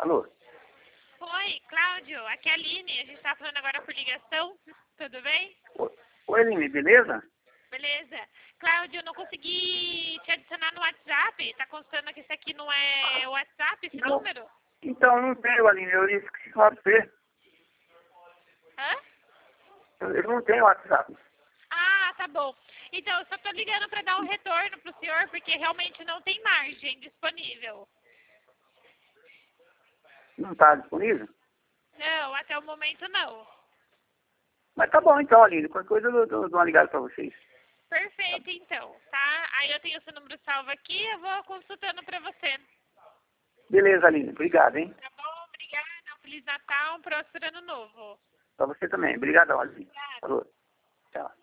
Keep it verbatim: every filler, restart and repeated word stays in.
Alô? Oi, Cláudio, aqui é a Aline, a gente tá falando agora por ligação, tudo bem? Oi, Oi, Aline, beleza? Beleza. Cláudio, eu não consegui te adicionar no WhatsApp, tá constando que esse aqui não é o WhatsApp, esse Não. número? Então, não tenho, Aline, eu esqueci de falar pra você. Hã? Eu, eu não tenho WhatsApp. Ah, tá bom. Então, eu só tô ligando pra dar um retorno pro senhor, porque realmente não tem margem disponível. Não tá disponível? Não, até o momento não. Mas tá bom então, Aline, qualquer coisa eu dou dou uma ligada pra vocês. Perfeito, então, tá? Aí eu tenho o seu número salvo aqui, eu vou consultando pra você. Beleza, Aline, obrigado, hein? Tá bom? Obrigada. Um Feliz Natal, um próspero ano novo. Pra você também. Obrigadão, Aline. Obrigada. Falou. Tchau.